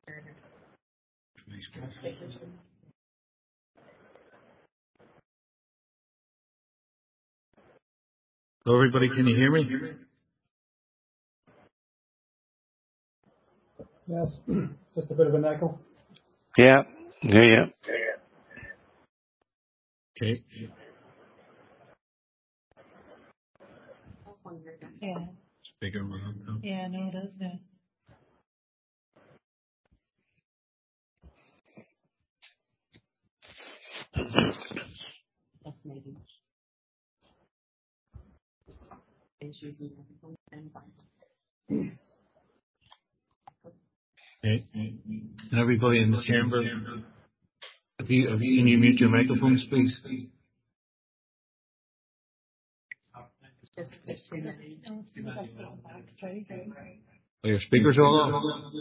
Hello, everybody. Can you hear me? Yes, just a bit of an echo. Yeah, yeah. Okay. Yeah. It's bigger around. Yeah, no, it is. Yeah. Okay. And everybody in the chamber, can you mute your microphones, please? Are your speakers all on?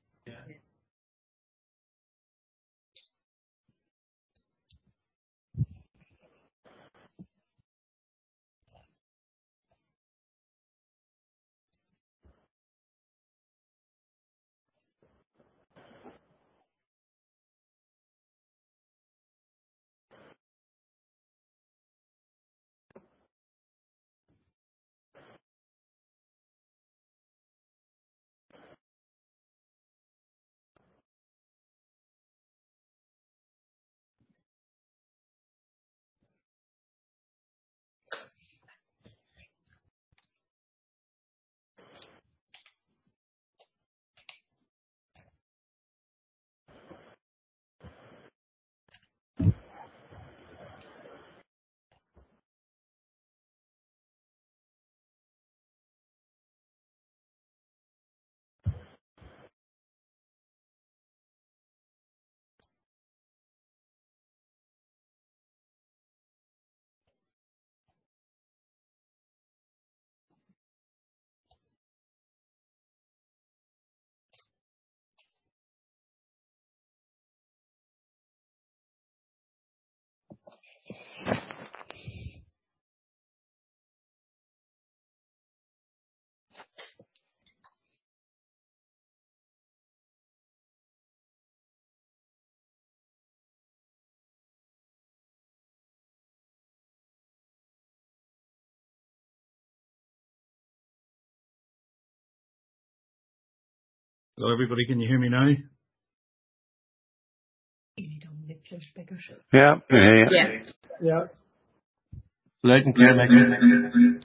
Hello, everybody. Can you hear me now? You need to lift your speakers. Yeah. Yes. Loud and clear, Michael.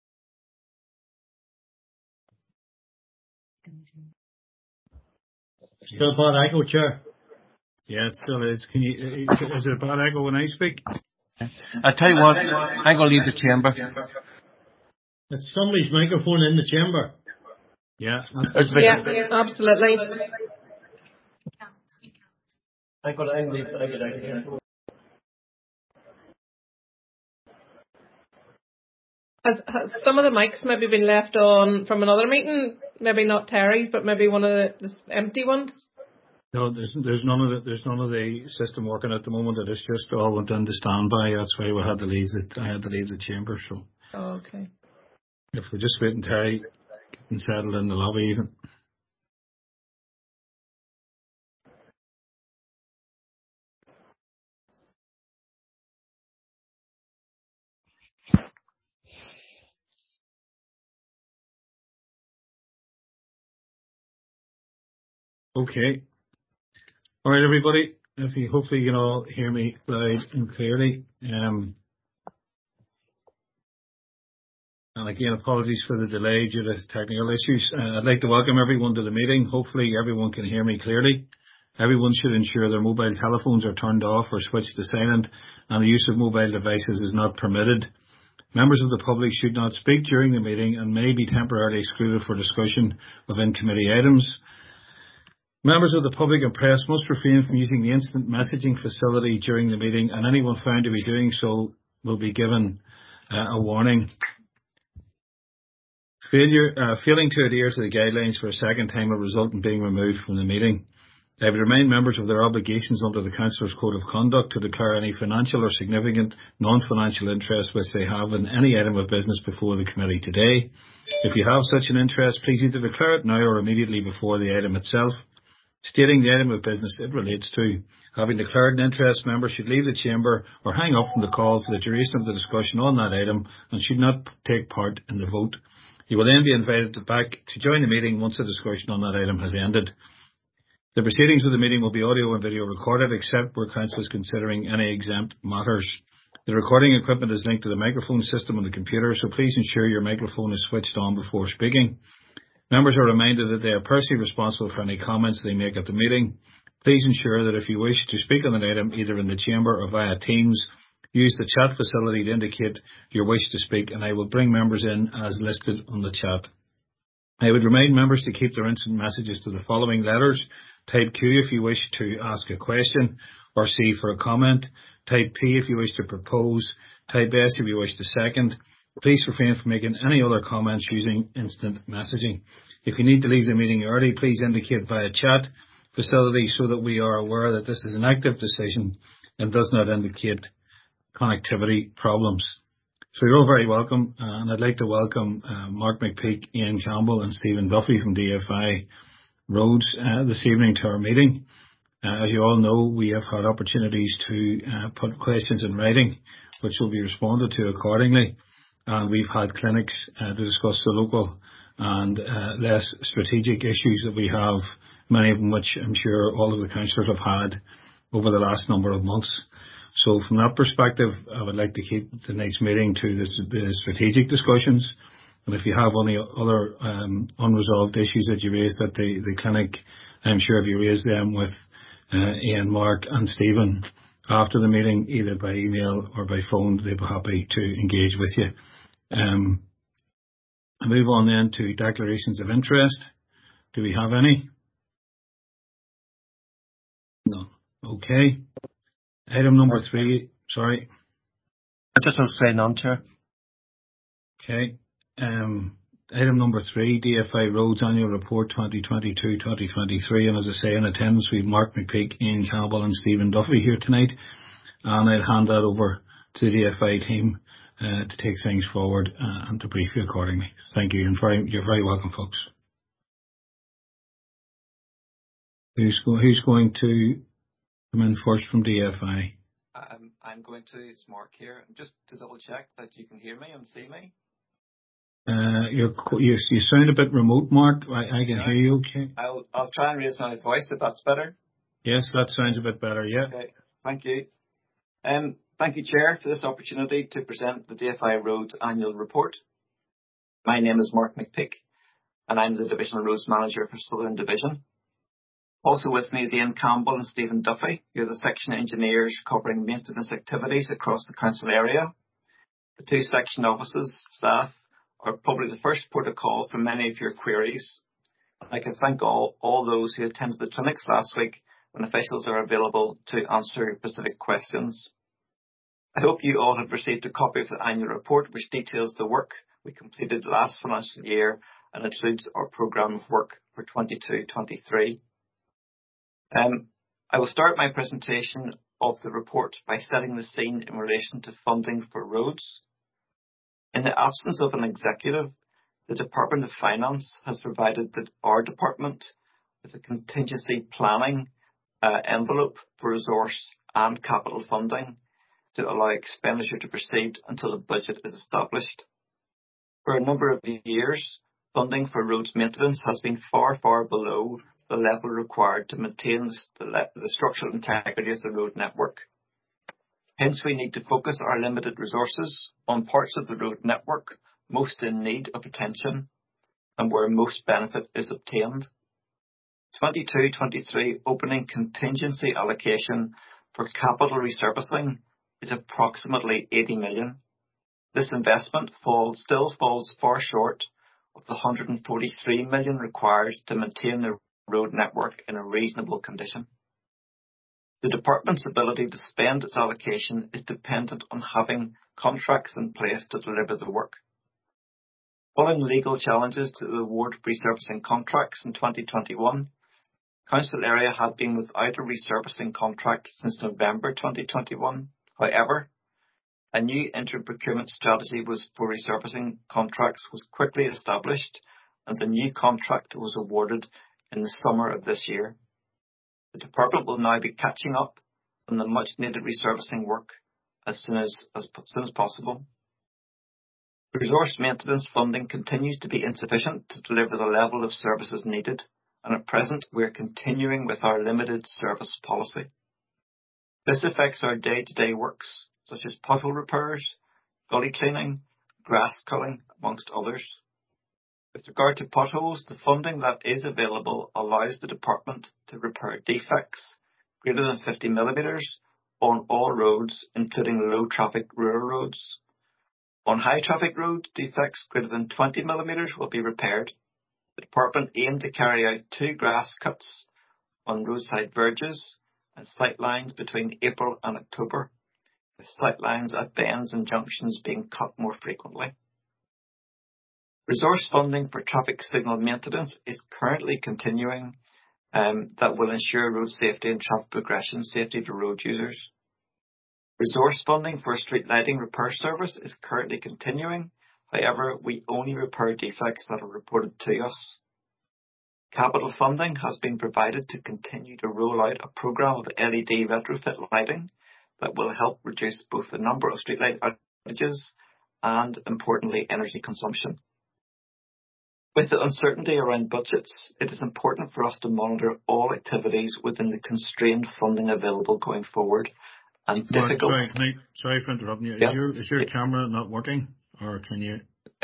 Still a bad echo, Chair. Yeah, it still is. Is it a bad echo when I speak? I tell you what, I'm going to leave the chamber. It's somebody's microphone in the chamber. Yeah. Yeah, absolutely. I'm going to leave. I get out of here. Has some of the mics maybe been left on from another meeting? Maybe not Terry's, but maybe one of the empty ones? No, there's none of the system working at the moment. It is just all went into standby. That's why I had to leave the chamber. So Okay. if we just wait until Terry getting settled in the lobby even. Okay. All right, everybody. Hopefully you can all hear me loud and clearly. And again, apologies for the delay due to technical issues. I'd like to welcome everyone to the meeting. Hopefully everyone can hear me clearly. Everyone should ensure their mobile telephones are turned off or switched to silent, and the use of mobile devices is not permitted. Members of the public should not speak during the meeting and may be temporarily excluded for discussion of in-committee items. Members of the public and press must refrain from using the instant messaging facility during the meeting, and anyone found to be doing so will be given a warning. Failing to adhere to the guidelines for a second time will result in being removed from the meeting. They would remind members of their obligations under the Councillors' Code of Conduct to declare any financial or significant non-financial interest which they have in any item of business before the committee today. If you have such an interest, please either declare it now or immediately before the item itself. stating the item of business it relates to. Having declared an interest, members should leave the chamber or hang up from the call for the duration of the discussion on that item and should not take part in the vote. You will then be invited back to join the meeting once the discussion on that item has ended. The proceedings of the meeting will be audio and video recorded, except where council is considering any exempt matters. The recording equipment is linked to the microphone system on the computer, so please ensure your microphone is switched on before speaking. Members are reminded that they are personally responsible for any comments they make at the meeting. Please ensure that if you wish to speak on an item, either in the chamber or via Teams, use the chat facility to indicate your wish to speak, and I will bring members in as listed on the chat. I would remind members to keep their instant messages to the following letters. Type Q if you wish to ask a question, or C for a comment. Type P if you wish to propose. Type S if you wish to second. Please refrain from making any other comments using instant messaging. If you need to leave the meeting early, please indicate via chat facility so that we are aware that this is an active decision and does not indicate connectivity problems. So you're all very welcome, and I'd like to welcome Mark McPeak, Ian Campbell and Stephen Duffy from DFI Roads this evening to our meeting. As you all know, we have had opportunities to put questions in writing, which will be responded to accordingly. And we've had clinics to discuss the local and less strategic issues that we have, many of them which I'm sure all of the councillors have had over the last number of months. So from that perspective, I would like to keep the next meeting to the strategic discussions. And if you have any other unresolved issues that you raised at the clinic, I'm sure if you raise them with Ian, Mark and Stephen after the meeting, either by email or by phone, they'll be happy to engage with you. I move on then to declarations of interest. Do we have any? No. Okay. Item number 3. Sorry. I just want to say none, Chair. Okay. Item number 3, DFI Roads Annual Report 2022-2023. And as I say, in attendance, we have Mark McPeak, Ian Campbell and Stephen Duffy here tonight. And I'll hand that over to the DFI team to take things forward and to brief you accordingly. Thank you, and you're very welcome, folks. Who's going to come in first from DFI? I'm going to. It's Mark here. Just to double check that you can hear me and see me. You sound a bit remote, Mark. I can hear you okay. I'll try and raise my voice if that's better. Yes, that sounds a bit better. Yeah. Okay. Thank you. Thank you, Chair, for this opportunity to present the DFI Roads Annual Report. My name is Mark McPeak, and I'm the Divisional Roads Manager for Southern Division. Also with me is Ian Campbell and Stephen Duffy, who are the section engineers covering maintenance activities across the council area. The two section offices staff are probably the first port of call for many of your queries. I can thank all those who attended the clinics last week when officials are available to answer specific questions. I hope you all have received a copy of the annual report, which details the work we completed last financial year and includes our programme of work for 22-23. I will start my presentation of the report by setting the scene in relation to funding for roads. In the absence of an executive, the Department of Finance has provided our department with a contingency planning envelope for resource and capital funding to allow expenditure to proceed until the budget is established. For a number of years, funding for roads maintenance has been far, far below the level required to maintain the structural integrity of the road network. Hence, we need to focus our limited resources on parts of the road network most in need of attention and where most benefit is obtained. 22-23 opening contingency allocation for capital resurfacing is approximately 80 million. This investment still falls far short of the 143 million required to maintain the road network in a reasonable condition. The department's ability to spend its allocation is dependent on having contracts in place to deliver the work. Following legal challenges to the award of resurfacing contracts in 2021, Council area had been without a resurfacing contract since November 2021. However, a new inter-procurement strategy for resurfacing contracts was quickly established, and the new contract was awarded in the summer of this year. The department will now be catching up on the much needed resurfacing work as soon as possible. Resource maintenance funding continues to be insufficient to deliver the level of services needed, and at present we are continuing with our limited service policy. This affects our day-to-day works, such as pothole repairs, gully cleaning, grass cutting, amongst others. With regard to potholes, the funding that is available allows the department to repair defects greater than 50 millimetres on all roads, including low-traffic rural roads. On high-traffic roads, defects greater than 20 millimetres will be repaired. The department aimed to carry out 2 grass cuts on roadside verges and sight lines between April and October, with sight lines at bends and junctions being cut more frequently. Resource funding for traffic signal maintenance is currently continuing that will ensure road safety and traffic progression safety to road users. Resource funding for street lighting repair service is currently continuing. However, we only repair defects that are reported to us. Capital funding has been provided to continue to roll out a programme of LED retrofit lighting that will help reduce both the number of streetlight outages and, importantly, energy consumption. With the uncertainty around budgets, it is important for us to monitor all activities within the constrained funding available going forward. And difficult. Sorry for interrupting you. Yes? Is your camera not working, or can you?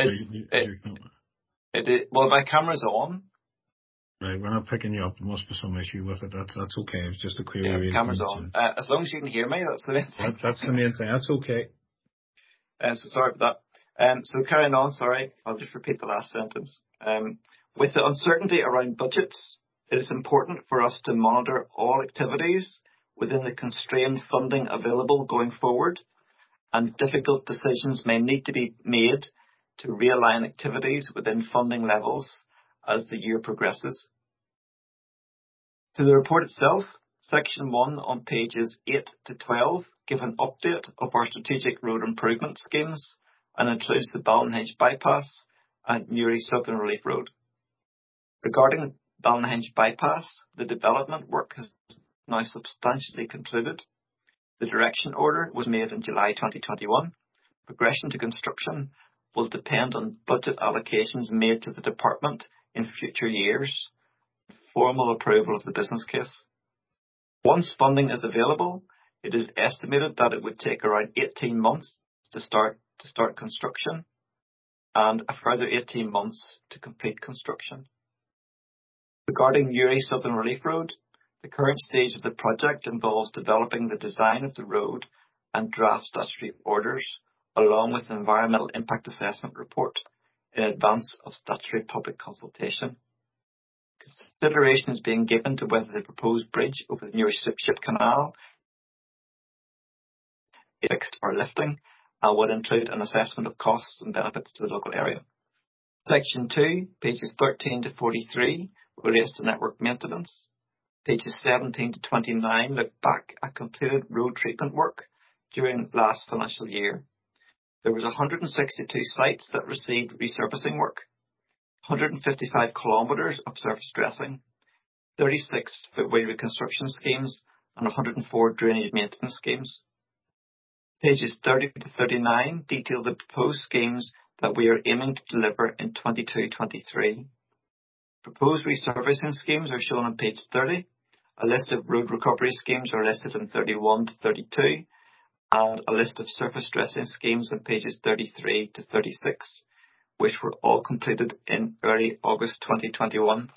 Well, my camera's on. Right, we're not picking you up. There must be some issue with it. That's okay. It's just a query. Yeah, the camera's on. As long as you can hear me, that's the main thing. That's the main thing. That's okay. So sorry about that. So carrying on, sorry, I'll just repeat the last sentence. With the uncertainty around budgets, it is important for us to monitor all activities within the constrained funding available going forward, and difficult decisions may need to be made to realign activities within funding levels as the year progresses. To the report itself, Section 1 on pages 8 to 12 give an update of our strategic road improvement schemes and includes the Ballinhinch Bypass and Newry Southern Relief Road. Regarding Ballinhinch Bypass, the development work has now substantially concluded. The direction order was made in July 2021. Progression to construction will depend on budget allocations made to the department in future years, formal approval of the business case. Once funding is available, it is estimated that it would take around 18 months to start construction and a further 18 months to complete construction. Regarding Newry Southern Relief Road, the current stage of the project involves developing the design of the road and draft statutory orders, along with an environmental impact assessment report in advance of statutory public consultation. Consideration is being given to whether the proposed bridge over the Newry Ship Canal is fixed or lifting, and would include an assessment of costs and benefits to the local area. Section 2, pages 13 to 43, relates to network maintenance. Pages 17 to 29 look back at completed road treatment work during last financial year. There was 162 sites that received resurfacing work, 155 kilometres of surface dressing, 36 footway reconstruction schemes, and 104 drainage maintenance schemes. Pages 30 to 39 detail the proposed schemes that we are aiming to deliver in 22-23. Proposed resurfacing schemes are shown on page 30. A list of road recovery schemes are listed in 31 to 32, and a list of surface dressing schemes on pages 33 to 36, which were all completed in early August 2021.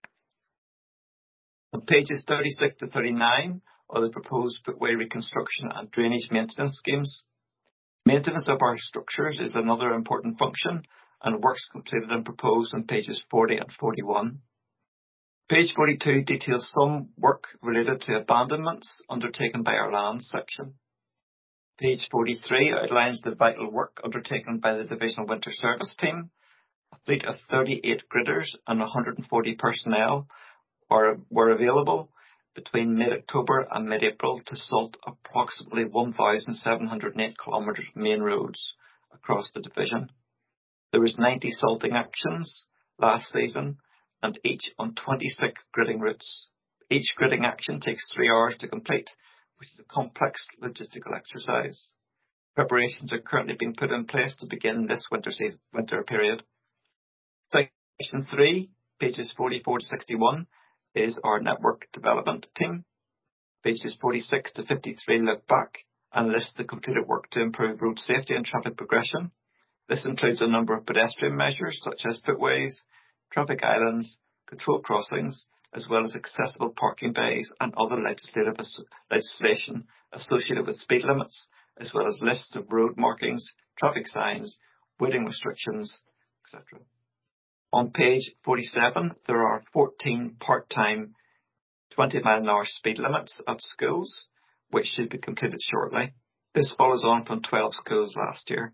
On pages 36 to 39 are the proposed footway reconstruction and drainage maintenance schemes. Maintenance of our structures is another important function, and works completed and proposed on pages 40 and 41. Page 42 details some work related to abandonments undertaken by our land section. Page 43 outlines the vital work undertaken by the Divisional Winter Service Team. A fleet of 38 gridders and 140 personnel were available between mid-October and mid-April to salt approximately 1,708 kilometres of main roads across the division. There was 90 salting actions last season, and each on 26 gridding routes. Each gridding action takes 3 hours to complete, which is a complex logistical exercise. Preparations are currently being put in place to begin this winter period. Section 3, pages 44 to 61, is our network development team. Pages 46 to 53 look back and list the completed work to improve road safety and traffic progression. This includes a number of pedestrian measures such as footways, traffic islands, controlled crossings, as well as accessible parking bays and other legislation associated with speed limits, as well as lists of road markings, traffic signs, waiting restrictions, etc. On page 47, there are 14 part-time 20-mile-an-hour speed limits at schools, which should be completed shortly. This follows on from 12 schools last year.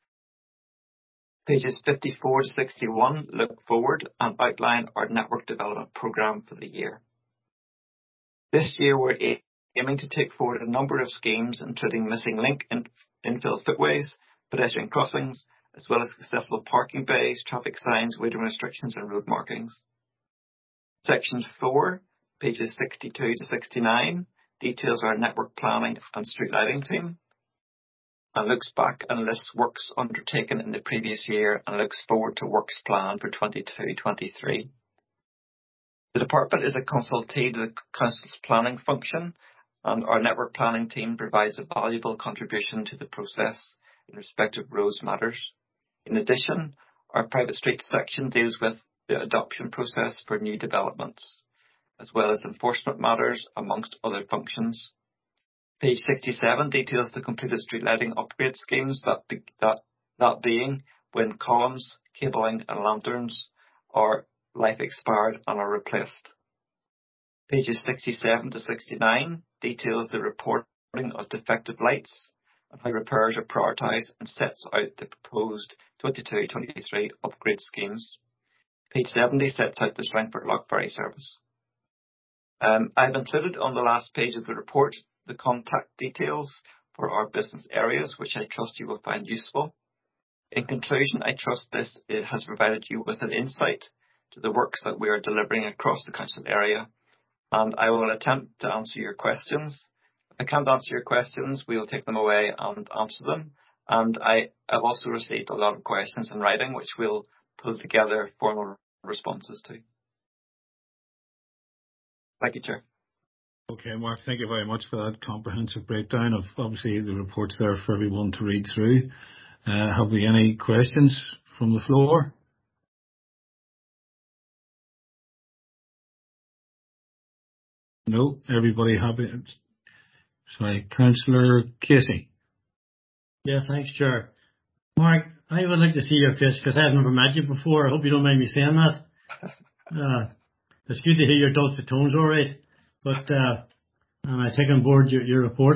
Pages 54 to 61 look forward and outline our network development programme for the year. This year we're aiming to take forward a number of schemes, including missing link and infill footways, pedestrian crossings, as well as accessible parking bays, traffic signs, waiting restrictions and road markings. Section 4, pages 62 to 69, details our network planning and street lighting team, and looks back and lists works undertaken in the previous year and looks forward to works planned for 22-23. The department is a consultee to the Council's planning function, and our network planning team provides a valuable contribution to the process in respect of roads matters. In addition, our private streets section deals with the adoption process for new developments, as well as enforcement matters, amongst other functions. Page 67 details the completed street lighting upgrade schemes, that being when columns, cabling and lanterns are life expired and are replaced. Pages 67 to 69 details the reporting of defective lights and how repairs are prioritised and sets out the proposed 22-23 upgrade schemes. Page 70 sets out the Strangford Lochbury service. I've included on the last page of the report the contact details for our business areas, which I trust you will find useful. In conclusion, I trust this has provided you with an insight to the works that we are delivering across the council area, and I will attempt to answer your questions. If I can't answer your questions, we will take them away and answer them. And I have also received a lot of questions in writing, which we'll pull together formal responses to. Thank you, Chair. Okay, Mark, thank you very much for that comprehensive breakdown of obviously the reports there for everyone to read through. Have we any questions from the floor? No, everybody happy? Sorry, Councillor Casey. Yeah, thanks, Chair. Mark, I would like to see your face because I've never met you before. I hope you don't mind me saying that. It's good to hear your dulcet tones, all right. But and I take on board your report.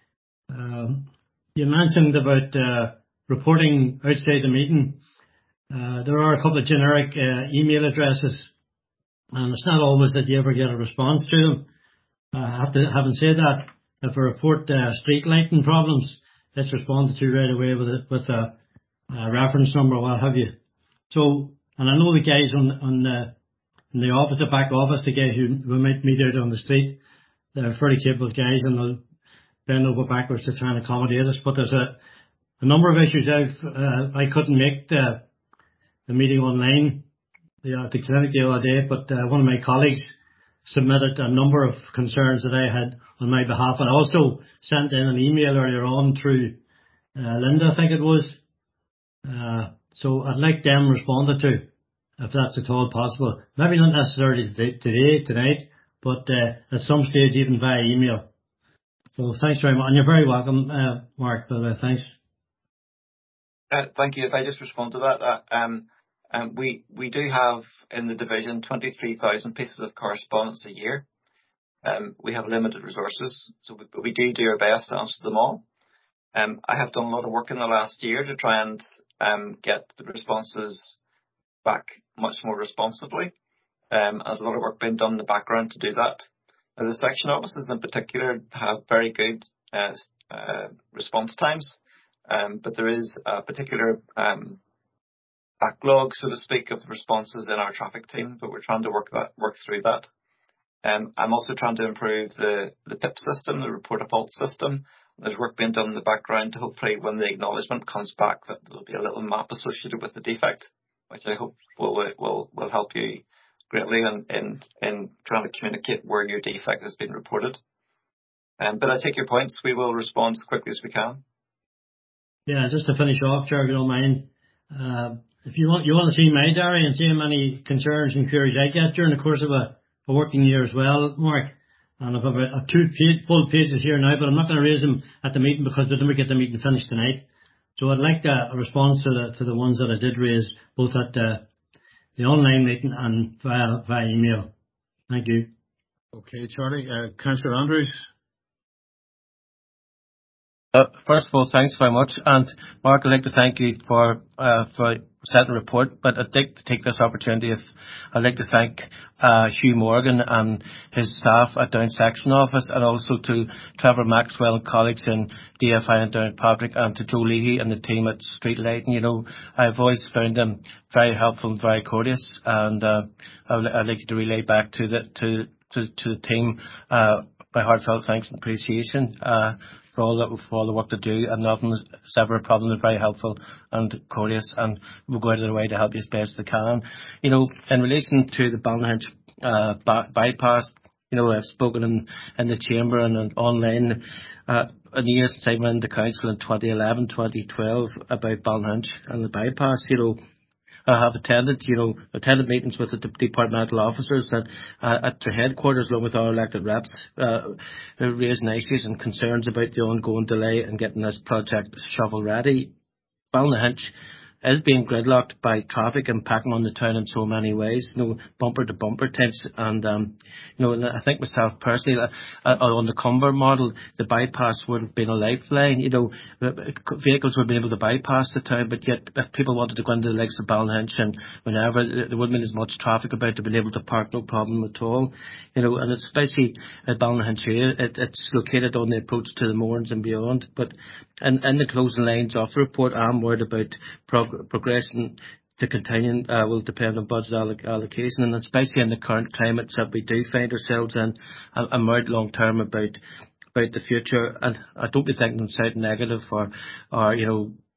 You mentioned about reporting outside the meeting. There are a couple of generic email addresses, and it's not always that you ever get a response to them. Having said that, if I report street lighting problems, it's responded to right away with a reference number or what have you. So, and I know the guys in the office, the back office, the guys who we might meet out on the street, they're very capable guys and they'll bend over backwards to try and accommodate us. But there's a number of issues I couldn't make the meeting online, the clinic the other day, but one of my colleagues submitted a number of concerns that I had on my behalf, and I also sent in an email earlier on through Linda, I think it was. So I'd like them responded to, if that's at all possible. Maybe not necessarily tonight, but at some stage even via email. So thanks very much, and you're very welcome, Mark, by the way. Thanks. Thank you. If I just respond to that, we do have in the division 23,000 pieces of correspondence a year. We have limited resources, so we do our best to answer them all. I have done a lot of work in the last year to try and get the responses back much more responsibly. And a lot of work being done in the background to do that. Now, the section offices in particular have very good response times, but there is a particular backlog, so to speak, of the responses in our traffic team, but we're trying to work through that. I'm also trying to improve the PIP system, the report of fault system. There's work being done in the background to hopefully when the acknowledgement comes back that there'll be a little map associated with the defect, which I hope will help you greatly in trying to communicate where your defect has been reported. But I take your points. We will respond as quickly as we can. Yeah, just to finish off, Chair, if you don't mind, if you want to see my diary and see how many concerns and queries I get during the course of a working year as well, Mark, and I've about two full pages here now, but I'm not going to raise them at the meeting because we never get the meeting finished tonight. So I'd like a response to the ones that I did raise, both at the online meeting and via email. Thank you. Okay, Charlie. Councillor Andrews. First of all, thanks very much. And Mark, I'd like to thank you for setting the report, but I'd like to take this opportunity I'd like to thank Hugh Morgan and his staff at Down Section Office, and also to Trevor Maxwell and colleagues in DFI and Downpatrick, and to Joe Leahy and the team at Street Lighting. You know, I've always found them very helpful and very courteous, and I'd like to relay back to the team my heartfelt thanks and appreciation for all the work they do, and nothing's ever a problem. They're very helpful and courteous, and we'll go out of their way to help you as best they can. You know, in relation to the Ballynahinch bypass, you know, I've spoken in the chamber and online in the years since I went to council in 2011, 2012 about Ballynahinch and the bypass. You know, I have attended meetings with the departmental officers at their headquarters, along with our elected reps, raising issues and concerns about the ongoing delay in getting this project shovel ready. Ballynahinch is being gridlocked by traffic impacting on the town in so many ways, you know, bumper to bumper tips, and you know, I think myself personally, on the Cumber model, the bypass would have been a lifeline. You know, vehicles would be able to bypass the town, but yet if people wanted to go into the likes of Ballynahinch and whenever, there wouldn't be as much traffic about to be able to park, no problem at all. You know, and especially at Ballynahinch here, it's located on the approach to the Mournes and beyond. But in the closing lines of the report, I'm worried about progression to continuing will depend on budget allocation, and especially in the current climates that we do find ourselves in. I'm worried long term about the future, and I don't be thinking of sounding negative or you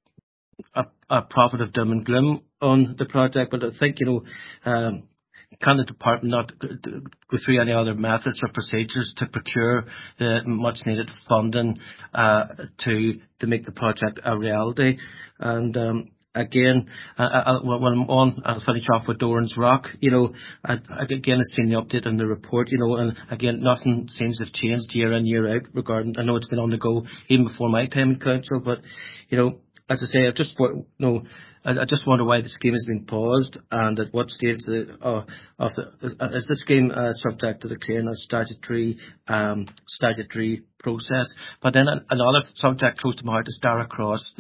know, a prophet of doom and gloom on the project, but I think, you know, can the department not go through any other methods or procedures to procure the much needed funding to make the project a reality? And again, I'll finish off with Doran's Rock. You know, again, I've seen the update on the report, you know, and again, nothing seems to have changed year in, year out regarding, I know it's been on the go even before my time in council, but, you know, as I say, I just wonder why the scheme has been paused, and at what stage is the scheme subject to the clearing of statutory process. But then another subject close to my heart is Dara Cross.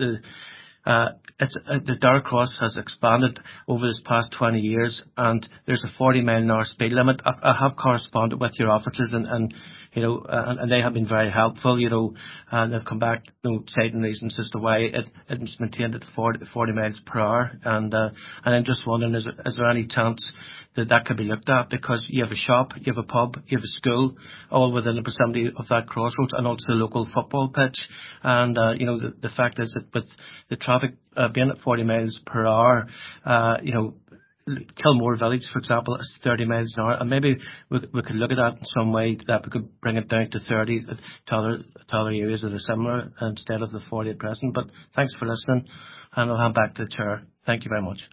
The Dara Cross has expanded over this past 20 years, and there's a 40-mile-an-hour speed limit. I have corresponded with your officers, and you know, and they have been very helpful, you know, and they've come back, you know, citing reasons as to why it's maintained at 40 miles per hour. And I'm just wondering, is there any chance that could be looked at, because you have a shop, you have a pub, you have a school, all within the proximity of that crossroads, and also the local football pitch. And you know, the fact is that with the traffic being at 40 miles per hour, you know, Kilmore Village, for example, is 30 miles an hour, and maybe we could look at that in some way, that we could bring it down to 30 to other areas that are similar instead of the 40 at present. But thanks for listening, and I'll hand back to the chair. Thank you very much.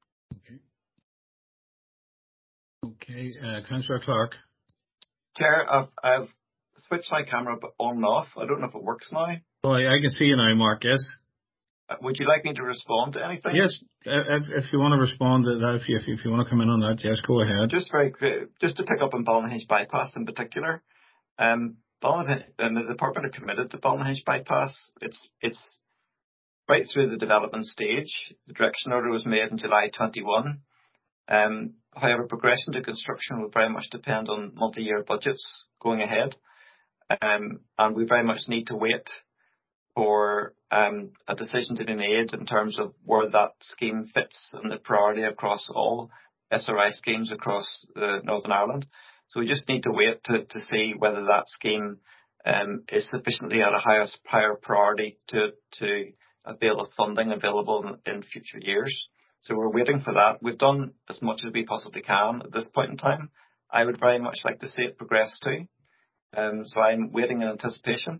Okay, Councillor Clark. Chair, I've switched my camera on and off. I don't know if it works now. Oh, I can see you now, Mark, yes. Would you like me to respond to anything? Yes, if you want to respond to that, if you want to come in on that, yes, go ahead. Just to pick up on Ballynahinch bypass in particular. Ballynahinch and the department are committed to Ballynahinch bypass. It's right through the development stage. The direction order was made in July 21. However, progression to construction will very much depend on multi-year budgets going ahead, and we very much need to wait for a decision to be made in terms of where that scheme fits and the priority across all SRI schemes across Northern Ireland. So we just need to wait to see whether that scheme is sufficiently at a higher priority to avail of funding available in future years. So we're waiting for that. We've done as much as we possibly can at this point in time. I would very much like to see it progress too. So I'm waiting in anticipation.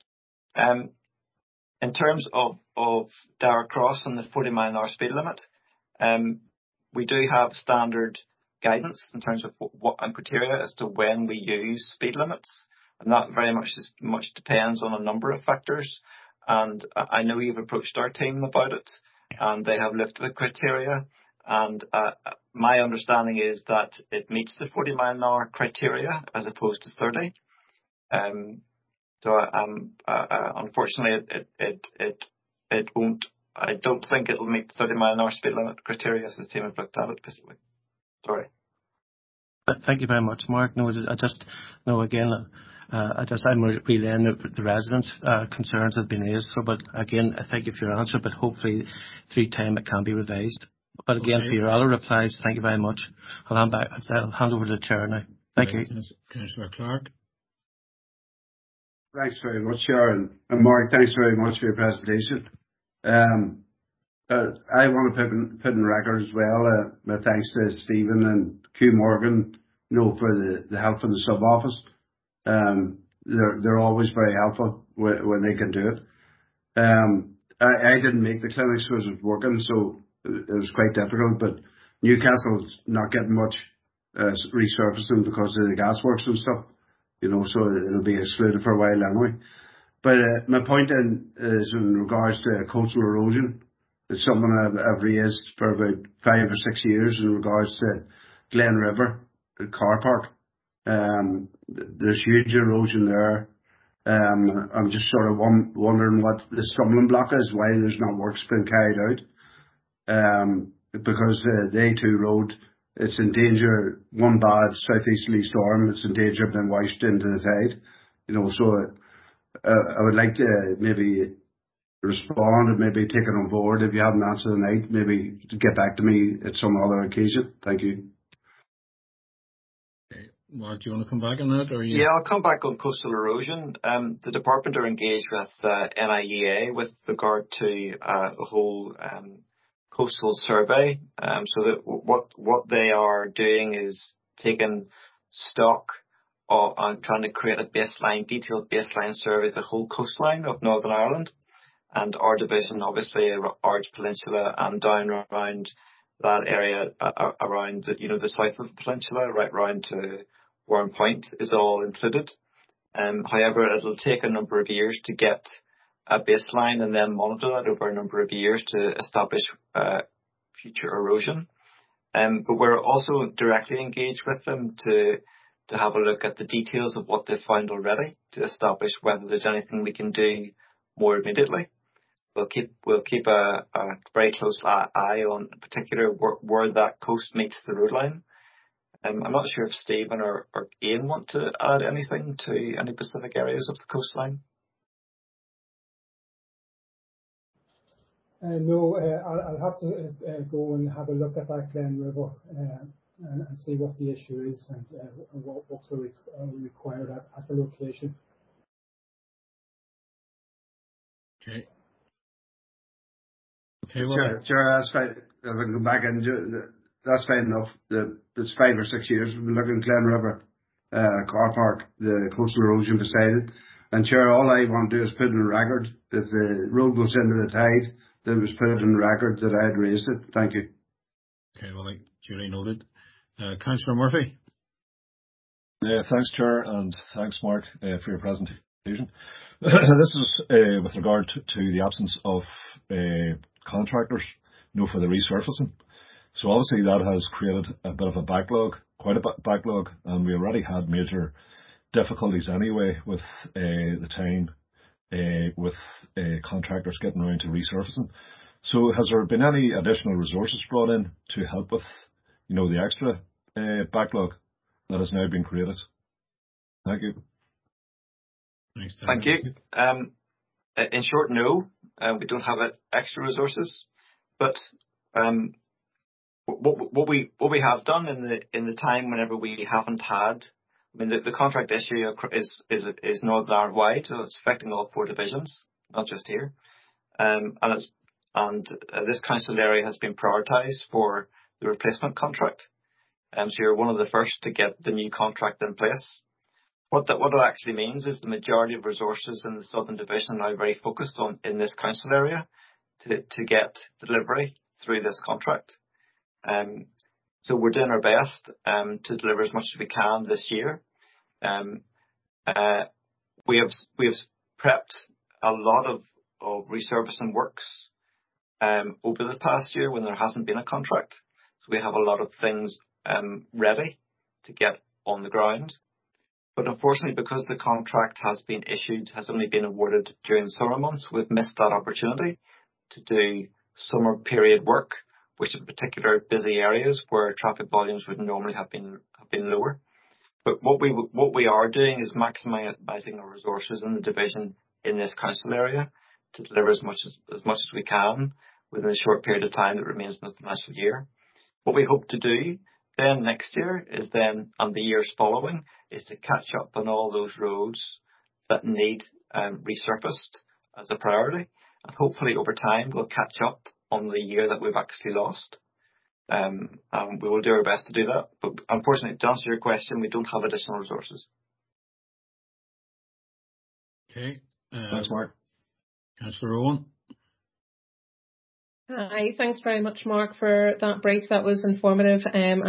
In terms of Dara Cross and the 40 mile an hour speed limit, we do have standard guidance in terms of what and criteria as to when we use speed limits, and that very much depends on a number of factors. And I know you've approached our team about it, and they have looked at the criteria. And my understanding is that it meets the 40 mile an hour criteria as opposed to 30. So unfortunately, it won't. I don't think it'll meet the 30 mile an hour speed limit criteria as the team have looked at it, basically. Sorry. Thank you very much, Mark. No, I just know again. I'm relaying the residents' concerns that have been raised. So, but again, I thank you for your answer. But hopefully, through time, it can be revised. But again, for your other replies, thank you very much. I'll hand over to the chair now. Thank you. Councillor Clark. Thanks very much, Chair, and Mark, thanks very much for your presentation. I want to put in record as well my thanks to Stephen and Hugh Morgan, for the help from the sub office. They're always very helpful when they can do it. I didn't make the clinics because I was working, so it was quite difficult. But Newcastle's not getting much resurfacing because of the gasworks and stuff. So it'll be excluded for a while anyway. But my point is in regards to coastal erosion. It's something I've raised for about 5 or 6 years in regards to Glen River, the car park. There's huge erosion there. I'm just sort of wondering what the stumbling block is, why there's not work's been carried out. Because the A2 road, it's in danger, one bad southeasterly storm, it's in danger of being washed into the tide. So I would like to maybe respond and maybe take it on board. If you haven't answered tonight, maybe to get back to me at some other occasion. Thank you. Okay. Mark, do you want to come back on that? Yeah, I'll come back on coastal erosion. The department are engaged with NIEA with regard to the whole coastal survey. So that what they are doing is taking stock and trying to create a detailed baseline survey of the whole coastline of Northern Ireland. And our division, obviously, Ards Peninsula and down around that area, around the south of the peninsula, right round to Warren Point, is all included. However, it'll take a number of years to get a baseline and then monitor that over a number of years to establish future erosion. But we're also directly engaged with them to have a look at the details of what they've found already to establish whether there's anything we can do more immediately. We'll keep a very close eye on, in particular, where that coast meets the road line. I'm not sure if Stephen or Ian want to add anything to any specific areas of the coastline. No, I'll have to go and have a look at that Glen River and see what the issue is and what works are required at the location. Okay. Sure, that's fine. If I can go back and that's fine enough. It's 5 or 6 years we've been looking at Glen River car park, the coastal erosion beside it. And sure, all I want to do is put in a record if the road goes into the tide, that it was put in the record that I had raised it. Thank you. Okay, well, duly noted. Councillor Murphy. Thanks, Chair, and thanks, Mark, for your presentation. This is with regard to the absence of contractors, for the resurfacing. So obviously that has created a bit of a backlog, quite a backlog, and we already had major difficulties anyway with the time with contractors getting around to resurfacing. So has there been any additional resources brought in to help with, the extra backlog that has now been created? Thank you. Thanks, thank you. In short, no, we don't have extra resources, but what we have done in the time whenever we haven't had, I mean, the contract issue is Northern Ireland wide, so it's affecting all 4 divisions, not just here. This council area has been prioritised for the replacement contract. So you're one of the first to get the new contract in place. What it actually means is the majority of resources in the Southern Division are now very focused on in this council area to get delivery through this contract. So we're doing our best to deliver as much as we can this year. We have prepped a lot of resurfacing works over the past year when there hasn't been a contract. So we have a lot of things ready to get on the ground. But unfortunately, because the contract has only been awarded during the summer months, we've missed that opportunity to do summer period work, which in particular busy areas where traffic volumes would normally have been lower. But what we are doing is maximising our resources in the division in this council area to deliver as much as we can within a short period of time that remains in the financial year. What we hope to do then next year and the years following is to catch up on all those roads that need resurfaced as a priority. And hopefully over time we'll catch up on the year that we've actually lost. We will do our best to do that. But unfortunately, to answer your question, we don't have additional resources. Okay. Thanks, Mark. Councillor Owen. Hi, thanks very much, Mark, for that brief. That was informative.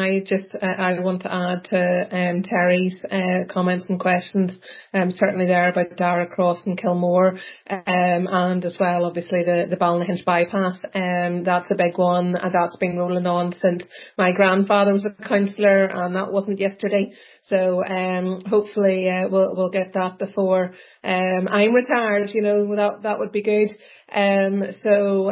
I want to add to Terry's comments and questions. Certainly there about Dara Cross and Kilmore, and as well, obviously the Ballynahinch bypass. That's a big one. That's been rolling on since my grandfather was a councillor, and that wasn't yesterday. So hopefully we'll get that before I'm retired. You know, that would be good. So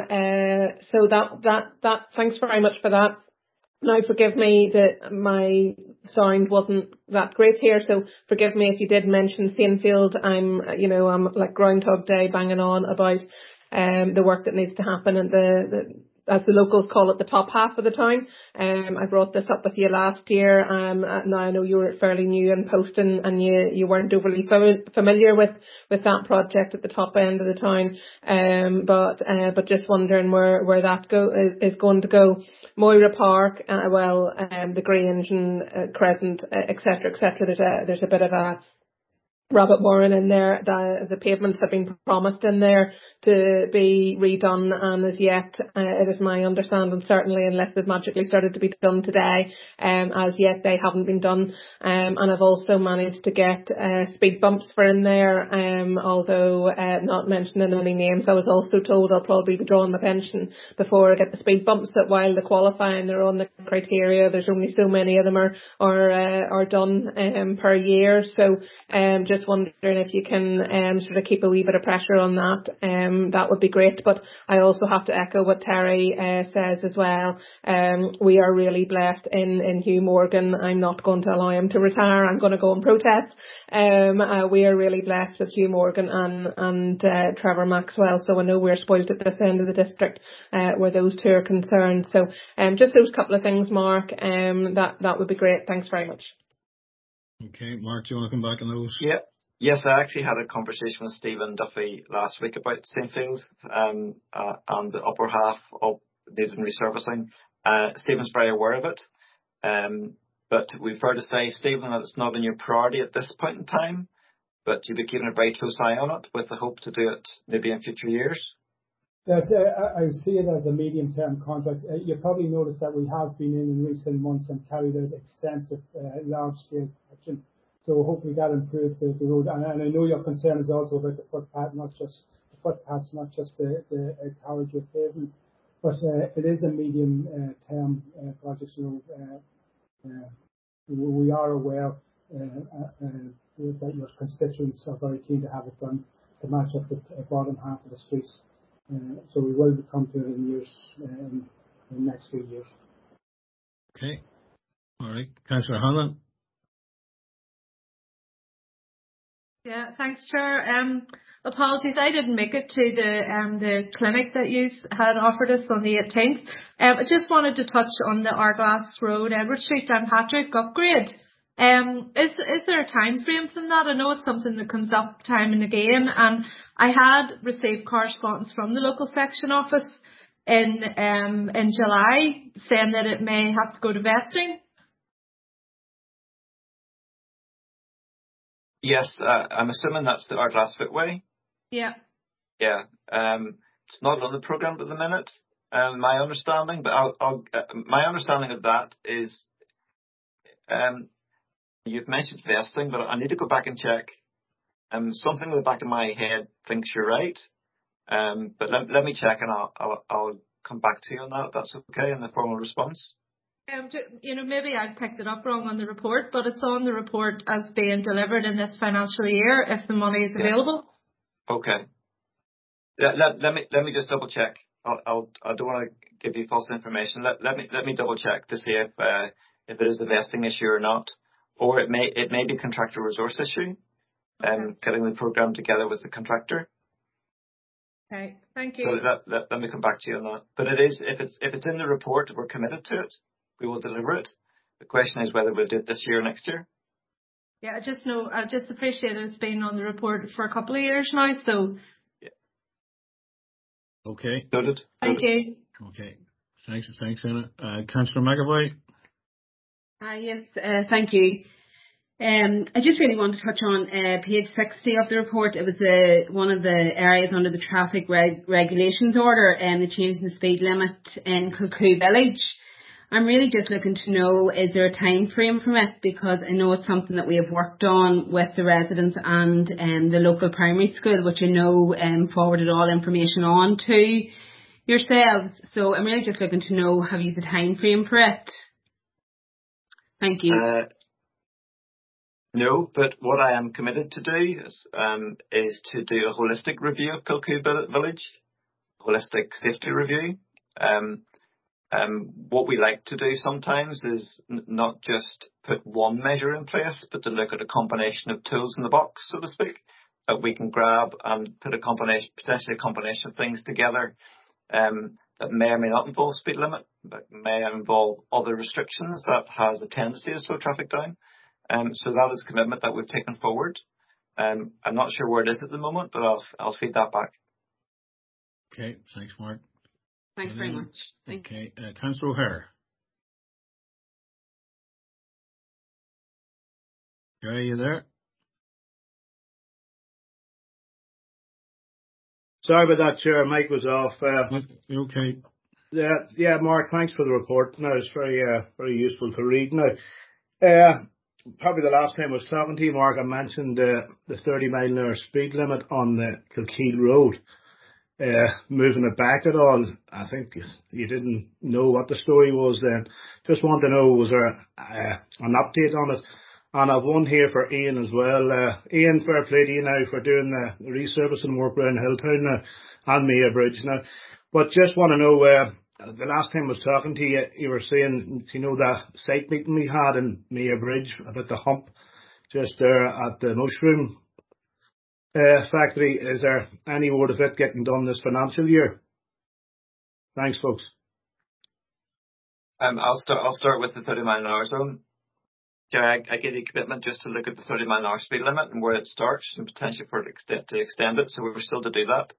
that thanks very much for that. Now forgive me that my sound wasn't that great here, so forgive me if you did mention Sanefield. I'm like Groundhog Day banging on about the work that needs to happen and the as the locals call it, the top half of the town. I brought this up with you last year. Now I know you were fairly new in post and you weren't overly familiar with that project at the top end of the town. But just wondering where that is going to go. Moira Park, the Grange and Crescent, etc., etc. There's a bit of a rabbit warren in there. The pavements have been promised in there to be redone, and as yet, it is my understanding, certainly unless they've magically started to be done today, as yet they haven't been done. And I've also managed to get speed bumps for in there, although not mentioning any names. I was also told I'll probably be drawing my pension before I get the speed bumps, that while the qualifying are on the criteria, there's only so many of them are done per year. So just wondering if you can sort of keep a wee bit of pressure on that. That would be great. But I also have to echo what Terry says as well. We are really blessed in Hugh Morgan. I'm not going to allow him to retire. I'm going to go and protest. We are really blessed with Hugh Morgan and Trevor Maxwell. So I know we're spoilt at this end of the district where those two are concerned. So just those couple of things, Mark. That would be great. Thanks very much. Okay, Mark, do you want to come back on those? Yeah. Yes, I actually had a conversation with Stephen Duffy last week about Sanefield and the upper half of needed resurfacing. Stephen's very aware of it, but we've heard to say, Stephen, that it's not in your priority at this point in time, but you'll be keeping a very close eye on it with the hope to do it maybe in future years. Yes, I see it as a medium-term contract. You probably noticed that we have been in recent months and carried out extensive large-scale action. So hopefully that improved the road. And I know your concern is also about the footpath, not just the carriageway pavement. But it is a medium-term project. So we are aware that your constituents are very keen to have it done to match up the bottom half of the streets. So we will come to it in the next few years. Okay. All right. Councillor Hanlon. Yeah, thanks, Chair. Apologies, I didn't make it to the clinic that you had offered us on the 18th. I just wanted to touch on the Arglass Road, Edward Street, Patrick upgrade. Is there a time frame from that? I know it's something that comes up time and again, and I had received correspondence from the local section office in July saying that it may have to go to vesting. Yes, I'm assuming that's the Arglass Footway. Yeah. Yeah. It's not on the programme at the minute. My understanding, but my understanding of that is, you've mentioned vesting, but I need to go back and check. Something in the back of my head thinks you're right. But let me check, and I'll come back to you on that. If that's okay, in the formal response. Maybe I've picked it up wrong on the report, but it's on the report as being delivered in this financial year if the money is available. Okay. Let me just double check. I don't want to give you false information. Let me double check to see if it is a vesting issue or not, or it may be a contractor resource issue. Getting the programme together with the contractor. Okay, thank you. So let me come back to you on that. But it is, if it's in the report, we're committed to it. We will deliver it. The question is whether we'll do it this year or next year. Yeah, I just appreciate it's been on the report for a couple of years now, so. Yeah. Okay. Noted. Thank you. Okay. Thanks, Anna. Councillor McAvoy. Yes, thank you. I just really want to touch on page 60 of the report. It was one of the areas under the traffic regulations order and the change in the speed limit in Kilcoo Village. I'm really just looking to know, is there a time frame from it? Because I know it's something that we have worked on with the residents and the local primary school, which I know forwarded all information on to yourselves. So I'm really just looking to know, have you the time frame for it? Thank you. No, but what I am committed to do is to do a holistic review of Kilcoo Village, holistic safety review. What we like to do sometimes is not just put one measure in place, but to look at a combination of tools in the box, so to speak, that we can grab and put potentially a combination of things together that may or may not involve speed limit, but may involve other restrictions that has a tendency to slow traffic down. So that is a commitment that we've taken forward. I'm not sure where it is at the moment, but I'll feed that back. Okay, thanks, Mark. Thanks very much. Okay, Councillor O'Hare. Are you there? Sorry about that, Chair. Mic was off. Okay. Yeah, Mark, thanks for the report. No, it's very useful to read now. Probably the last time I was talking to you, Mark, I mentioned the 30 mile an hour speed limit on the Kilkeel Road. Moving it back at all, I think you didn't know what the story was then. Just want to know, was there an update on it? And I've one here for Ian as well. Ian, fair play to you now for doing the resurfacing work around Hilltown now and Mia Bridge now. But just want to know, the last time I was talking to you, you were saying, that site meeting we had in Mia Bridge about the hump just there at the mushroom factory. Is there any word of it getting done this financial year? Thanks, folks. I'll start with the 30 mile an hour zone. I gave you a commitment just to look at the 30 mile an hour speed limit and where it starts and potentially for it to extend it. So we were still to do that.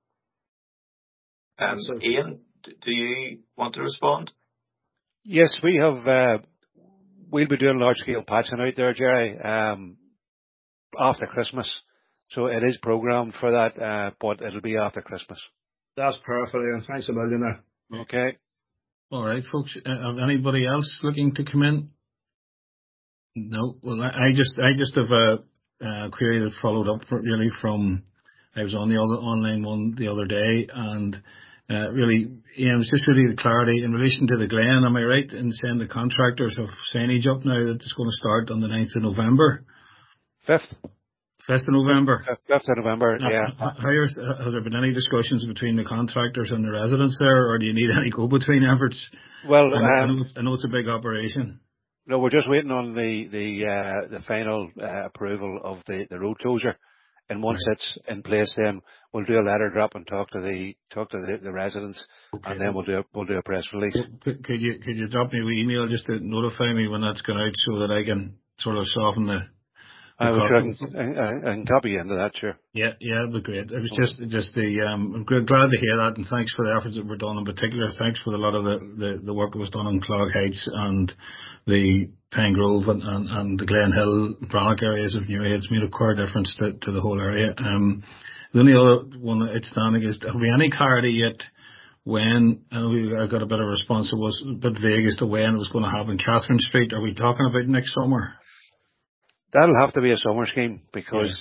Ian, do you want to respond? Yes, we have. We'll be doing large scale patching out there, Jerry, after Christmas. So it is programmed for that, but it'll be after Christmas. That's perfect, and thanks a million. Okay. All right, folks. Anybody else looking to come in? No. Well, I just have a query that followed up really from. I was on the other online one the other day, and really, it was just really the clarity in relation to the Glen. Am I right in saying the contractors have signage up now that it's going to start on the 9th of November? 5th. 5th of November. 5th of November, yeah. Has there been any discussions between the contractors and the residents there, or do you need any go-between efforts? Well, I know it's a big operation. No, we're just waiting on the final approval of the road closure. And once it's in place, then we'll do a letter drop and talk to the residents, and then we'll do a press release. Could you drop me an email just to notify me when that's going out so that I can sort of soften the I can copy you into that, sure. Yeah, it'd be great. It was just I'm glad to hear that, and thanks for the efforts that were done. In particular, thanks for a lot of the work that was done on Clog Heights and the Pine Grove and the Glen Hill, Brannock areas of Newry. It's made a core difference to the whole area. The only other one outstanding is, have we any clarity yet when, I got a bit of a response, it was a bit vague as to when it was going to happen. Catherine Street, are we talking about next summer? That'll have to be a summer scheme because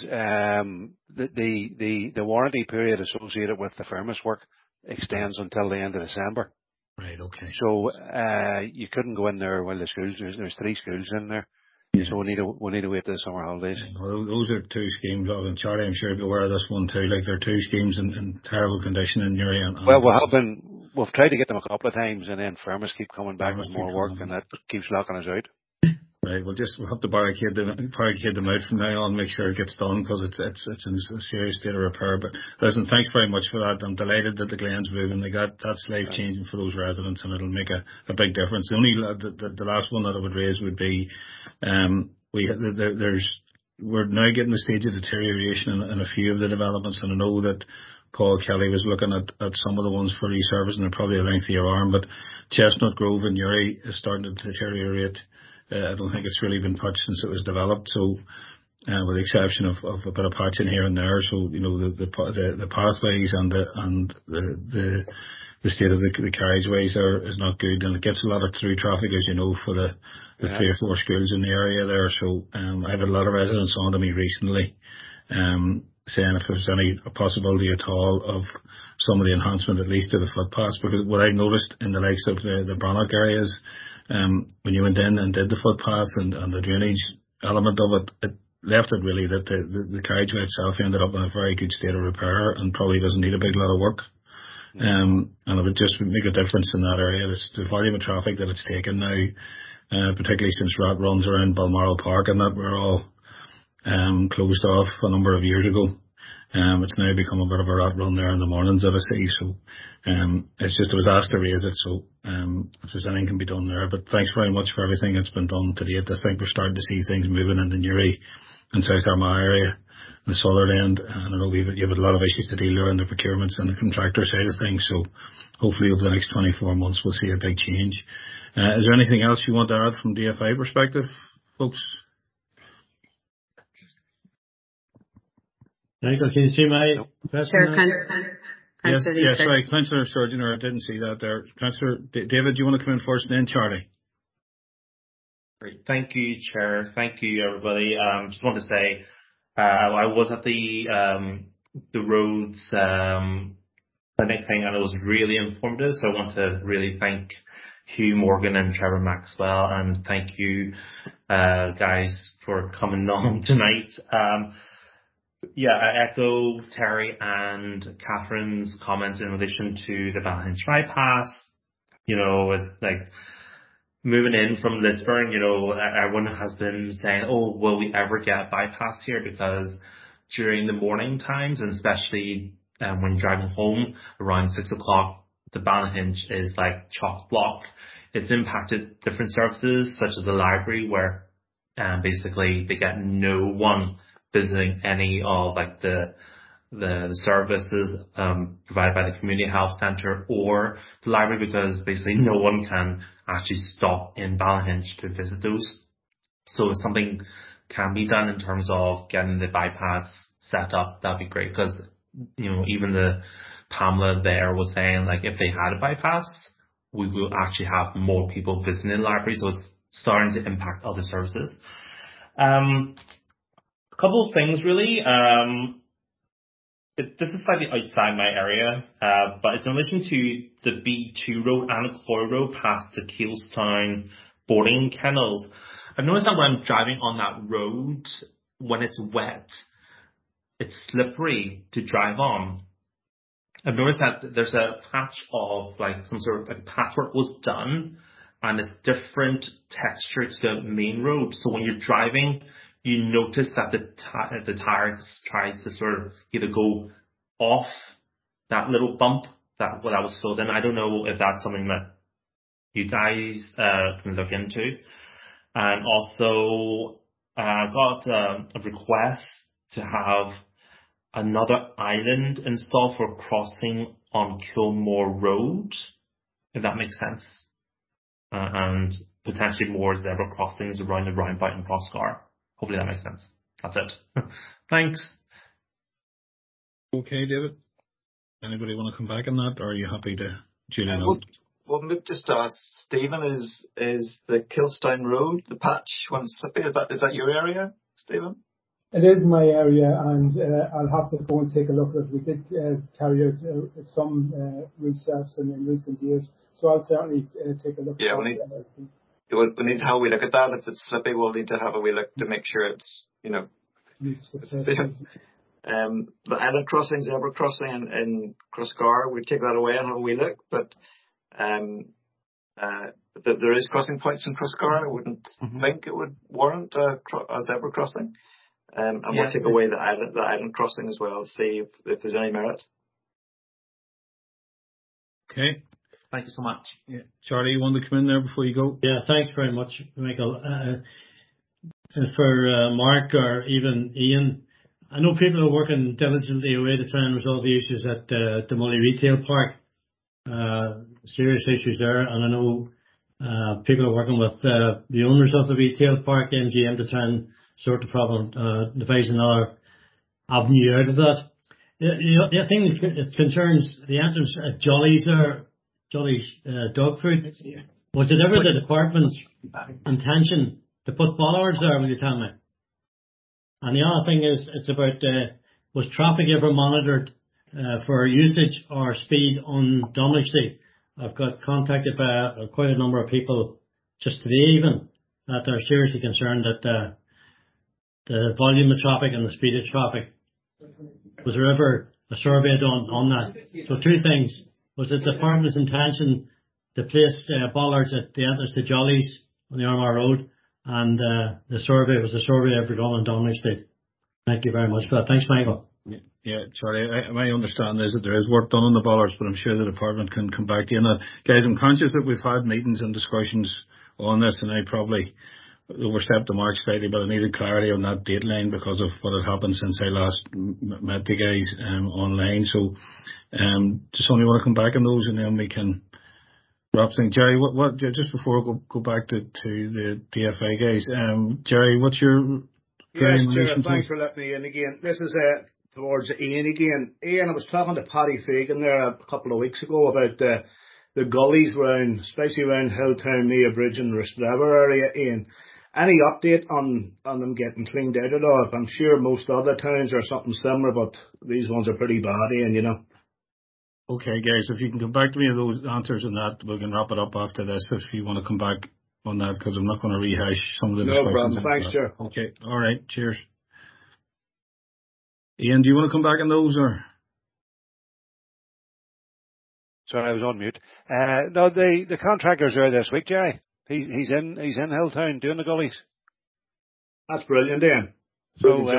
the warranty period associated with the furnace work extends until the end of December. Right, okay. So you couldn't go in there while the schools, there's 3 schools in there. Yeah. So we need to wait till the summer holidays. Well, those are 2 schemes, and Charlie, I'm sure you'll be aware of this one too. Like, there are 2 schemes in terrible condition in Newry. Well, we've tried to get them a couple of times, and then firms keep coming back with more work, and that keeps locking us out. Right, we'll have to barricade them out from now on, make sure it gets done, because it's in a serious state of repair. But listen, thanks very much for that. I'm delighted that the Glen's moving. That's life changing for those residents, and it'll make a big difference. The last one that I would raise would be, we're now getting the stage of deterioration in a few of the developments, and I know that Paul Kelly was looking at some of the ones for resurfacing. They're probably a lengthier arm, but Chestnut Grove in Newry is starting to deteriorate. I don't think it's really been touched since it was developed. So, with the exception of a bit of patching here and there, so the pathways and the state of the carriageways is not good, and it gets a lot of through traffic, as you know, for the 3 or 4 schools in the area there. So, I've had a lot of residents on to me recently, saying if there's any possibility at all of some of the enhancement, at least to the footpaths, because what I noticed in the likes of the Brannock areas, when you went in and did the footpaths and the drainage element of it left it really that the carriageway itself ended up in a very good state of repair and probably doesn't need a big lot of work. And it would just make a difference in that area. The volume of traffic that it's taken now, particularly since rat runs around Balmoral Park and that were all closed off a number of years ago. It's now become a bit of a rat run there in the mornings that I see. So, it's just, I was asked to raise it. So, if there's anything can be done there, but thanks very much for everything that's been done to date. I think we're starting to see things moving in the Newry and South Armagh area, the Southern end. And I know you have a lot of issues to deal with in the procurements and the contractor side of things. So hopefully over the next 24 months, we'll see a big change. Is there anything else you want to add from DFI perspective, folks? Michael, can you see my question? Yes, right. Councillor Sturgeon, I didn't see that there. Councillor David, do you want to come in first and then Charlie? Great. Thank you, Chair. Thank you, everybody. Just want to say, I was at the roads clinic thing, and it was really informative. So I want to really thank Hugh Morgan and Trevor Maxwell, and thank you, guys, for coming on tonight. I echo Terry and Catherine's comments in relation to the Ballyhinch bypass. With like moving in from Lisburn, everyone has been saying, "Oh, will we ever get bypass here?" Because during the morning times, and especially when driving home around 6 o'clock, the Ballyhinch is like chock block. It's impacted different services, such as the library, where basically they get no one visiting any of like the services provided by the community health centre or the library, because basically no one can actually stop in Ballyhinch to visit those. So if something can be done in terms of getting the bypass set up, that'd be great, because even the Pamela there was saying, like, if they had a bypass, we will actually have more people visiting the library, so it's starting to impact other services. A couple of things really. This is slightly outside my area, but it's in relation to the B2 road and Cloy Road past the Keelstown boarding kennels. I've noticed that when I'm driving on that road, when it's wet, it's slippery to drive on. I've noticed that there's a patch of like some sort of like patchwork was done, and it's different texture to the main road. So when you're driving, you notice that the tire tries to sort of either go off that little bump that was filled in. I don't know if that's something that you guys can look into. And also, got a request to have another island installed for crossing on Kilmore Road, if that makes sense. And potentially more zebra crossings around the roundabout in Crossgar. Hopefully that makes sense. That's it. Thanks. Okay, David. Anybody want to come back on that, or are you happy to tune in out? Well, just ask Stephen, is the Kilstown Road, the patch when slippy, is that your area, Stephen? It is my area, and I'll have to go and take a look at it. We did carry out some research in recent years, so I'll certainly take a look at it. We need to have a wee look at that. If it's slippy, we'll need to have a wee look to make sure it's, the island crossing, zebra crossing in Crossgar, we take that away and have a wee look, but there is crossing points in Crossgar. I wouldn't think it would warrant a zebra crossing. And we'll take away the island crossing as well, see if there's any merit. Okay. Thank you so much. Yeah. Charlie, you want to come in there before you go? Yeah, thanks very much, Michael. For Mark or even Ian, I know people are working diligently away to try and resolve the issues at the Mully Retail Park. Serious issues there, and I know people are working with the owners of the retail park, MGM, to try and sort the problem, devise another avenue out of that. The thing that concerns the entrance at Jolly's dog food, was it ever the department's intention to put bollards there, will you tell me? And the other thing is, it's about, was traffic ever monitored for usage or speed on Dominic Street? I've got contacted by quite a number of people just today even that are seriously concerned that the volume of traffic and the speed of traffic. Was there ever a survey done on that? So two things. Was it the department's intention to place bollards at the entrance to Jolly's on the Armagh Road? And the survey, was the survey ever done on Dominic Street? Thank you very much for that. Thanks, Michael. Yeah, Charlie, my understanding is that there is work done on the bollards, but I'm sure the department can come back to you. And guys, I'm conscious that we've had meetings and discussions on this, and I probably overstepped the mark slightly, but I needed clarity on that date line because of what had happened since I last met the guys online. So just only want to come back on those, and then we can wrap things. Jerry, what just before we go back to the DFA guys, Jerry, what's your thanks for letting me in again. This is towards Ian again. Ian, I was talking to Paddy Fagan there a couple of weeks ago about the gullies around, especially around Hilltown, Mia Bridge and Rostrevor area, Ian. Any update on them getting cleaned out at all? I'm sure most other towns are something similar, but these ones are pretty bad, Ian, Okay, guys, if you can come back to me with those answers on that, we can wrap it up after this if you want to come back on that, because I'm not going to rehash some of the discussions. No problem. Thanks, sir. Okay, all right, cheers. Ian, do you want to come back on those, or? Sorry, I was on mute. No, the contractor's there this week, Jerry. He's in Hilltown doing the gullies. That's brilliant, Ian. So,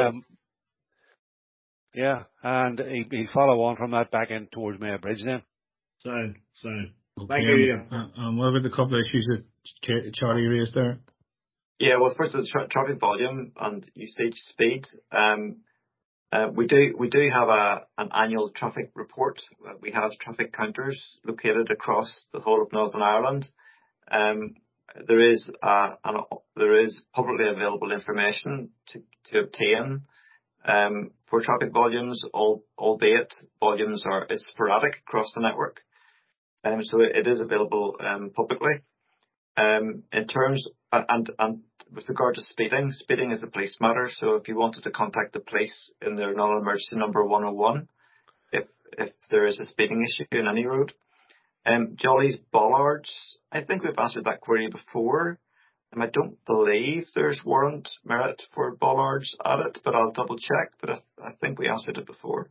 yeah, and he'll follow on from that back in towards Maya Bridge then. Sound. Okay. Thank you, Ian. What about the couple of issues that Charlie raised there? Yeah, well, first of the traffic volume and usage speed. We do have an annual traffic report. We have traffic counters located across the whole of Northern Ireland. There is publicly available information to obtain for traffic volumes, albeit volumes are sporadic across the network. So it is available publicly. In terms and with regard to speeding is a police matter. So if you wanted to contact the police in their non-emergency number 101, if there is a speeding issue in any road. Jolly's bollards, I think we've answered that query before. I don't believe there's warrant merit for bollards at it, but I'll double check. But I think we answered it before.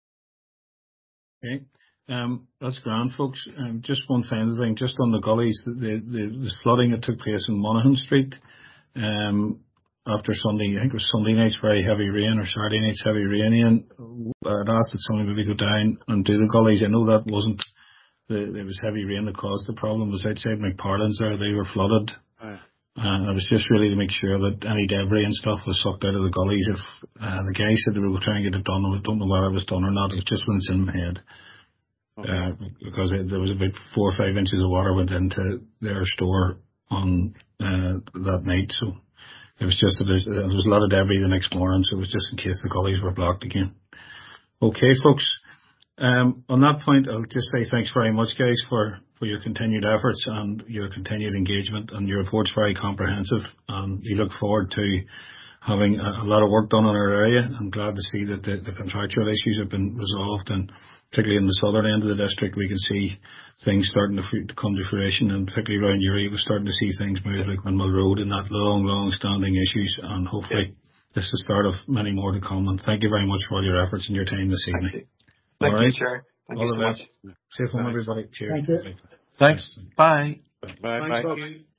Okay. That's grand, folks. Just one final thing, just on the gullies, the flooding that took place in Monaghan Street. after Sunday, I think it was Sunday night's very heavy rain or Saturday night's heavy rain, and I'd asked that somebody maybe go down and do the gullies. I know that wasn't, it was heavy rain that caused the problem. It was outside McParlin's there, they were flooded. And it was just really to make sure that any debris and stuff was sucked out of the gullies. If the guy said they were trying to get it done, I don't know whether it was done or not. It was just when it's in my head. Because there was about 4 or 5 inches of water went into their store on that night. So it was just that there was a lot of debris the next morning. So it was just in case the gullies were blocked again. Okay, folks. On that point, I'll just say thanks very much, guys, for your continued efforts and your continued engagement. And your report's very comprehensive. We look forward to having a lot of work done in our area. I'm glad to see that the contractual issues have been resolved, and particularly in the southern end of the district, we can see things starting to come to fruition, and particularly around Uri, we're starting to see things move like Windmill Road and that long standing issues, and hopefully this is the start of many more to come. And thank you very much for all your efforts and your time this evening. Thank you, Chair. Thank you so much. Safe home, everybody. Cheers. Thank you. Thanks. Bye. Bye. Thanks, folks.